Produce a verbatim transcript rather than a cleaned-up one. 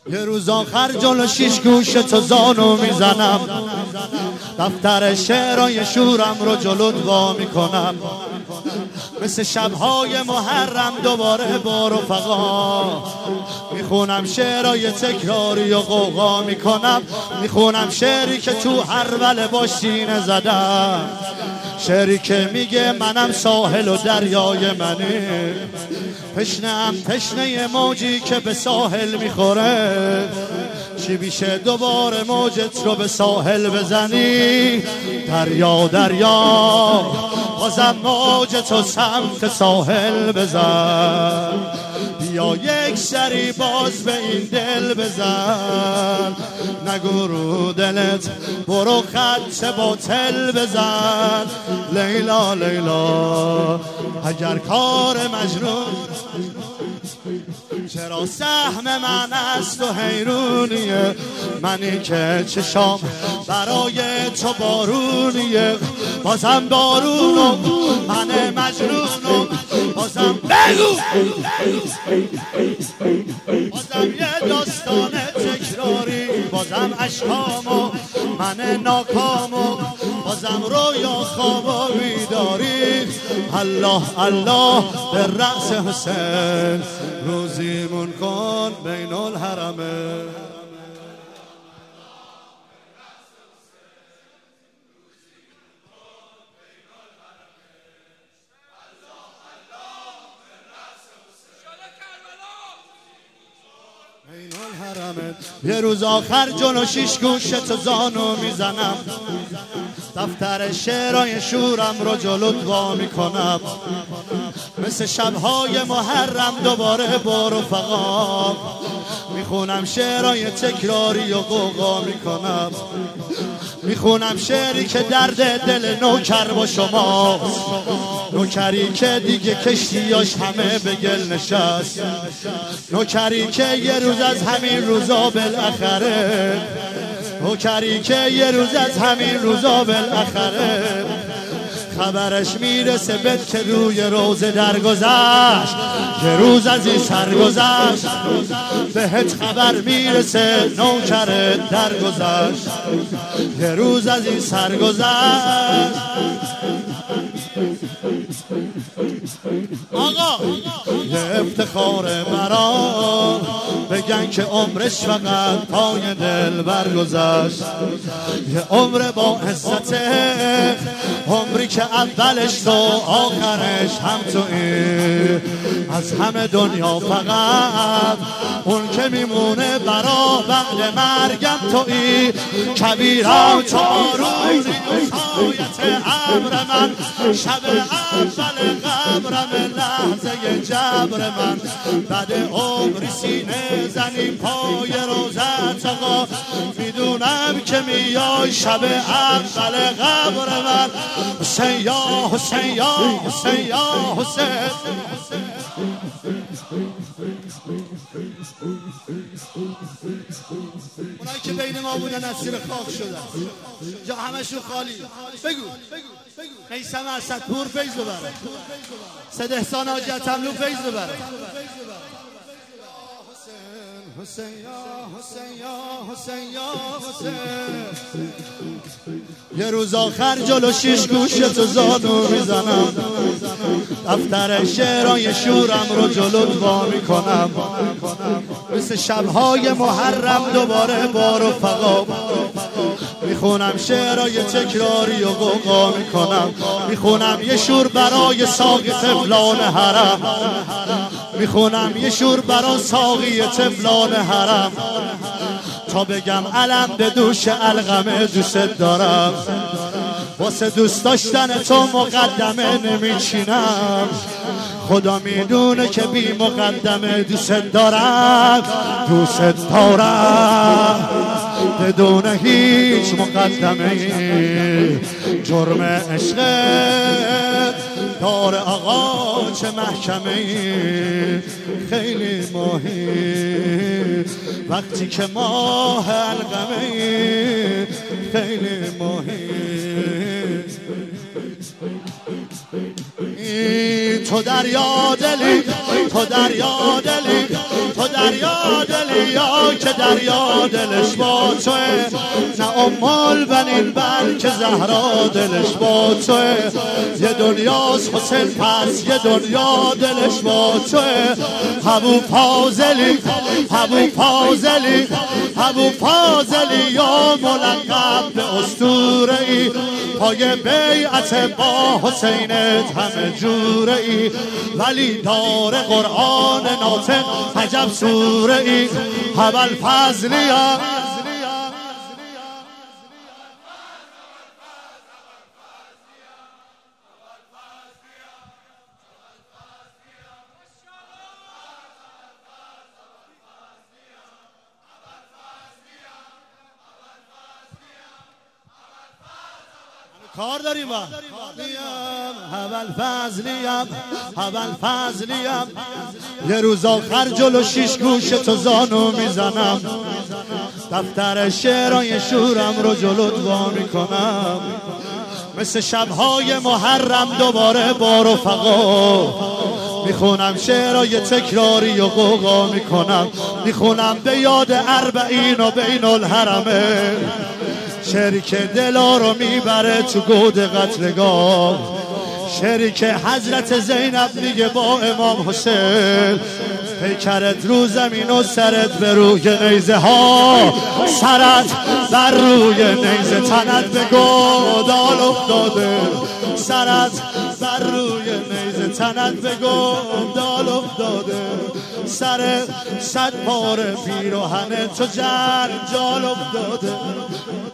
یه روز آخر جلو شیش گوش تو زانو میزنم، دفتر شعرهای شورم رو جلوت وا میکنم، مثل شبهای محرم دوباره با رفقا میخونم شعرهای تکراری و قوقا میکنم، میخونم شعری که تو هر با سینه زدم، شعری که میگه منم ساحل و دریای منی، تشنه‌ام تشنه موجی که به ساحل میخوره، چی میشه دوباره موجت رو به ساحل بزنی، دریا دریا بازم موجت رو سمت ساحل بزن، بیا یک سری باز به این دل بزن، نگو رو دلت برو خط باطل بزن، لیلا لیلا اگر کار مجنون چرا سهم من است و حیرونیه، منی که چشام برای تو بارونیه، بازم بارونم من مجنونم، بازم بگو بازم یه داستان تکراری، بازم عشقامو من ناکامو، بازم رویا خواب و بیداری، الله الله به رأس حسین روزیمون کن بین الحرمه. یه روز آخر جلو شیش گوش تو زانو میزنم، دفتر شعرهای شورم رو جلوت وا میکنم، مثل شبهای محرم دوباره با رفقا میخونم شعرهای تکراری و قوقا میکنم، میخونم شعری که درد دل نوکر با شماست، نوکری که دیگه کشتیاش همه به گل نشست، نوکری که یه روز از همین روزا بالاخره، نوکری که یه روز از همین روزا بالاخره خبرش میرسه بد که روی روزه درگذشت، یه روز از این سرگذشت بهت خبر میرسه نوکرت درگذشت، یه روز از این سرگذشت. آقا یه افتخار برا بگن که عمرش فقط پای دل برگذشت، یه عمر با عزته، عمری که اولش تو آخرش هم تویی، از همه دنیا فقط اون که میمونه برا بعد مرگم تویی، کبیرم تو آروزی سایت عبر من، شب اول قبرم لحظه جبر من، بعد عمری سینه زنیم پای روزت آقا، میدونم که میای شب اول قبر من، حسین یا حسین یا حسین یا حسین. اونایی که بین ما بودن اسیر خاک شدن، جا همشون خالی، بگو میثم اسدپور فیض ببره، سید احسان حاجی تملو فیض ببره. حسین یا حسین یا حسین یا حسین. یه روز آخر جلو شیش گوش تو زانو میزنم، دفتر شعرهای شورم رو جلوت وا میکنم، مثل شبهای محرم دوباره با رفقا میخونم شعرهای تکراری و قوقا میکنم، میخونم یه شور برای ساقی طفلان حرم، میخونم یه شور برای ساقی طفلان حرم، تا بگم علم به دوش القمه دوست دارم، واسه دوست داشتن تو مقدمه نمیچینم، خدا میدونه که بی مقدمه دوست دارم، دوست دارم بدون هیچ مقدمه، جرم عشق دار آقا چه محکمه، خیلی ماهی وقتی که ماه القمه، خیلی ماهی تو دریا دلی، تو دریا دلی، تو تو دریا دلی یا که دریا دلش با توه، نه امال بنین بلکه زهرا دلش با توه. یه دنیاست حسین پس یه دنیا دلش با توه. ابو فاضلی ابو فاضلی ابو فاضلی یا ملقب به اسطوره ای، پای بیعت با حسینت همه جوره ای، ولی دار قرآن ناطق عجب سوره ای. ابو فضلیم کار داریم با ابو فضلیم ابو فضلیم، یه روز آخر جلو شیش گوش تو زانو میزنم، دفتر شعرهای شورم رو جلوت وا میکنم، مثل شبهای محرم دوباره با رفقا میخونم شعرهای تکراری و قوقا میکنم، میخونم به یاد اربعین و بین الحرمه، شعری که دلا رو میبره تو گود قتلگاه، شعری که حضرت زینب میگه با امام حسین، پیکرت رو زمین و سرت به روی نیزه ها، سرت بر روی نیزه، تنت به گودال افتاده، سرت بر روی نیزه، تنت به گودال افتاده، سر صد پاره پیراهن تو جنجال افتاده.